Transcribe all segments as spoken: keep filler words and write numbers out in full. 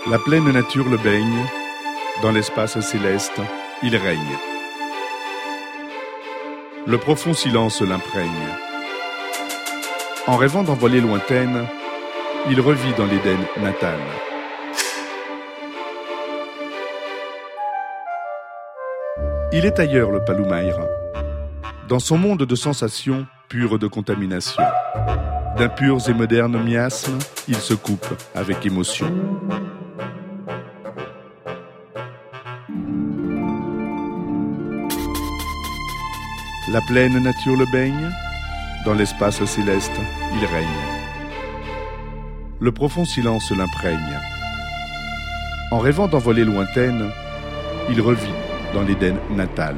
La pleine nature le baigne, dans l'espace céleste, il règne. Le profond silence l'imprègne. En rêvant d'envolées lointaines, il revit dans l'Éden natal. Il est ailleurs le Paloumaïr, dans son monde de sensations pures de contamination. D'impurs et modernes miasmes, il se coupe avec émotion. La pleine nature le baigne, dans l'espace céleste, il règne. Le profond silence l'imprègne. En rêvant d'envolées lointaines, il revit dans l'Éden natal.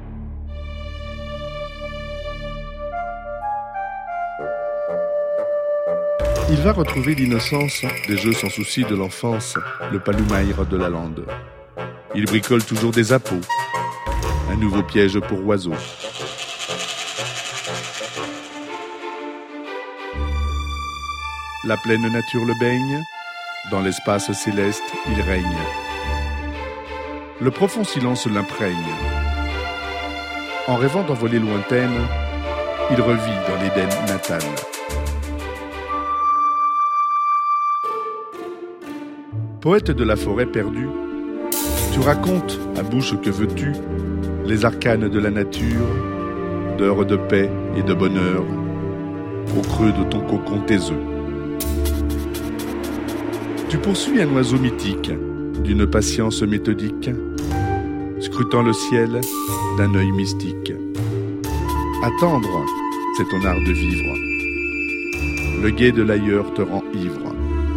Il va retrouver l'innocence des jeux sans souci de l'enfance, le Paloumaïr de la lande. Il bricole toujours des appâts, un nouveau piège pour oiseaux. La pleine nature le baigne, dans l'espace céleste, il règne. Le profond silence l'imprègne. En rêvant d'envolées lointaines, il revit dans l'Éden natal. Poète de la forêt perdue, tu racontes, à bouche que veux-tu, les arcanes de la nature, d'heures de paix et de bonheur, au creux de ton cocon tes œufs. Tu poursuis un oiseau mythique, d'une patience méthodique, scrutant le ciel d'un œil mystique. Attendre, c'est ton art de vivre. Le guet de l'ailleurs te rend ivre.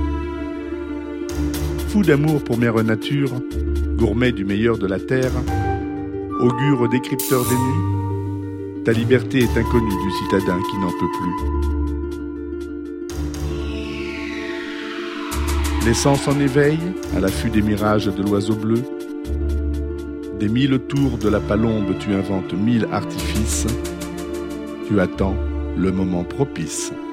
Fou d'amour pour mère nature, gourmet du meilleur de la terre, augure décrypteur des nuits, ta liberté est inconnue du citadin qui n'en peut plus. L'essence en éveil, à l'affût des mirages de l'oiseau bleu. Des mille tours de la palombe, tu inventes mille artifices. Tu attends le moment propice.